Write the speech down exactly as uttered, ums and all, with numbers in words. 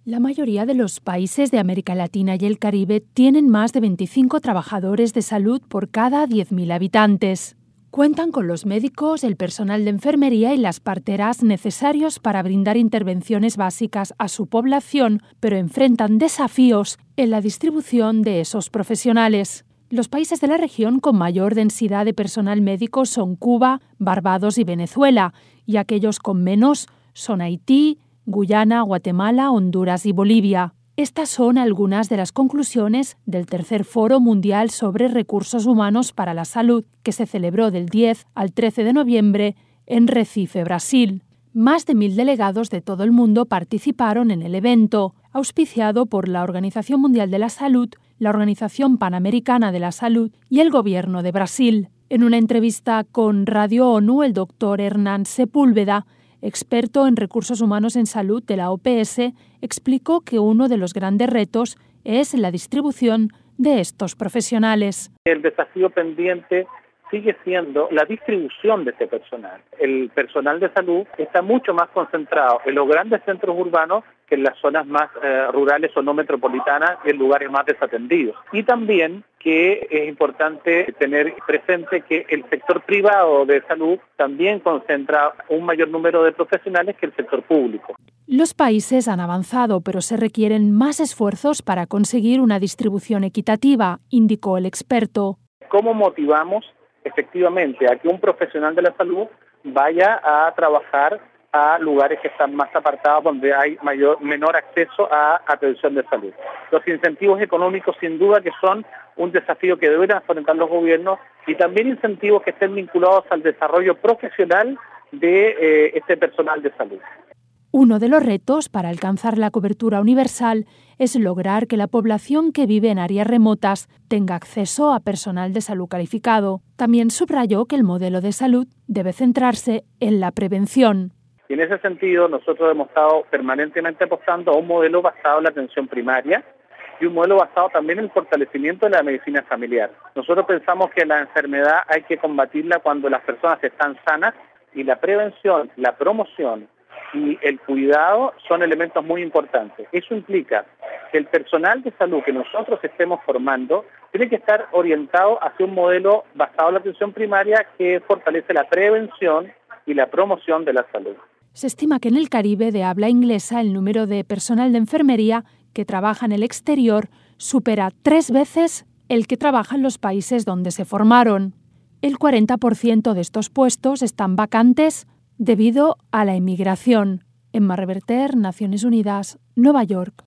La mayoría de los países de América Latina y el Caribe tienen más de veinticinco trabajadores de salud por cada diez mil habitantes. Cuentan con los médicos, el personal de enfermería y las parteras necesarios para brindar intervenciones básicas a su población, pero enfrentan desafíos en la distribución de esos profesionales. Los países de la región con mayor densidad de personal médico son Cuba, Barbados y Venezuela, y aquellos con menos son Haití, Guyana, Guatemala, Honduras y Bolivia. Estas son algunas de las conclusiones del tercer Foro Mundial sobre Recursos Humanos para la Salud, que se celebró del diez al trece de noviembre en Recife, Brasil. Más de mil delegados de todo el mundo participaron en el evento, auspiciado por la Organización Mundial de la Salud, la Organización Panamericana de la Salud y el Gobierno de Brasil. En una entrevista con Radio ONU, el doctor Hernán Sepúlveda, experto en recursos humanos en salud de la O P S, explicó que uno de los grandes retos es la distribución de estos profesionales. El desafío pendiente sigue siendo la distribución de este personal. El personal de salud está mucho más concentrado en los grandes centros urbanos que en las zonas más eh, rurales o no metropolitanas, en lugares más desatendidos. Y también que es importante tener presente que el sector privado de salud también concentra un mayor número de profesionales que el sector público. Los países han avanzado, pero se requieren más esfuerzos para conseguir una distribución equitativa, indicó el experto. ¿Cómo motivamos efectivamente a que un profesional de la salud vaya a trabajar a lugares que están más apartados, donde hay mayor menor acceso a atención de salud? Los incentivos económicos sin duda que son un desafío que deben afrontar los gobiernos, y también incentivos que estén vinculados al desarrollo profesional de eh, este personal de salud. Uno de los retos para alcanzar la cobertura universal es lograr que la población que vive en áreas remotas tenga acceso a personal de salud calificado. También subrayó que el modelo de salud debe centrarse en la prevención. Y en ese sentido, nosotros hemos estado permanentemente apostando a un modelo basado en la atención primaria y un modelo basado también en el fortalecimiento de la medicina familiar. Nosotros pensamos que la enfermedad hay que combatirla cuando las personas están sanas, y la prevención, la promoción y el cuidado son elementos muy importantes. Eso implica que el personal de salud que nosotros estemos formando tiene que estar orientado hacia un modelo basado en la atención primaria que fortalece la prevención y la promoción de la salud. Se estima que en el Caribe de habla inglesa el número de personal de enfermería que trabaja en el exterior supera tres veces el que trabaja en los países donde se formaron. El cuarenta por ciento de estos puestos están vacantes debido a la emigración. Emma Reverter, Naciones Unidas, Nueva York.